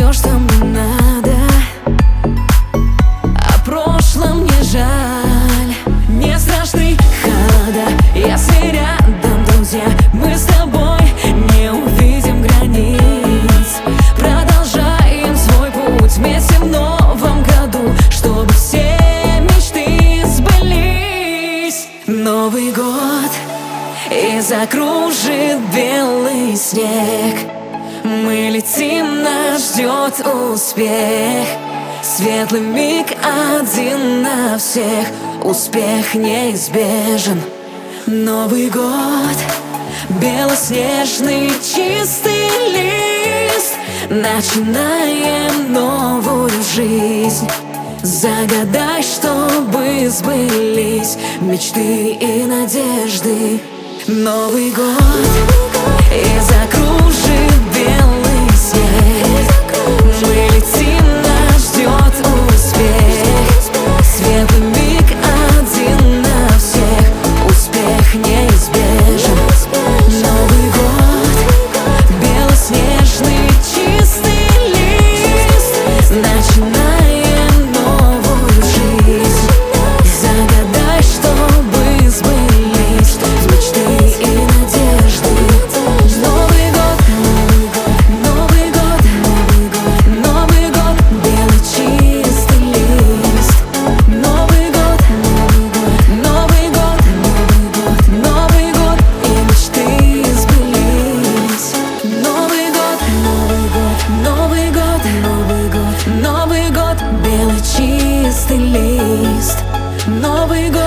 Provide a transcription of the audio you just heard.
все, что мне надо. О прошлом не жаль, не страшны холода, если рядом друзья. Мы с тобой не увидим границ, продолжаем свой путь вместе в новом году, чтобы все мечты сбылись. Новый год и закружит белый снег. Мы летим, нас ждет успех. Светлый миг один на всех, успех неизбежен. Новый год, белоснежный чистый лист. Начинаем новую жизнь. Загадай, чтобы сбылись мечты и надежды. Новый год и закружит белый снег. Мы летим, нас ждет успех. Светлый миг один на всех, успех неизбежен. Новый год, белоснежный чистый лист. Начинаем новую жизнь. Загадай, чтобы сбылись мечты и надежды. Новый год, Новый год, Новый год, белый чистый лист. Новый год, Новый год, Новый год, и мечты сбылись. Новый год, Новый год, Новый год, Новый год, белый чистый лист. Новый год.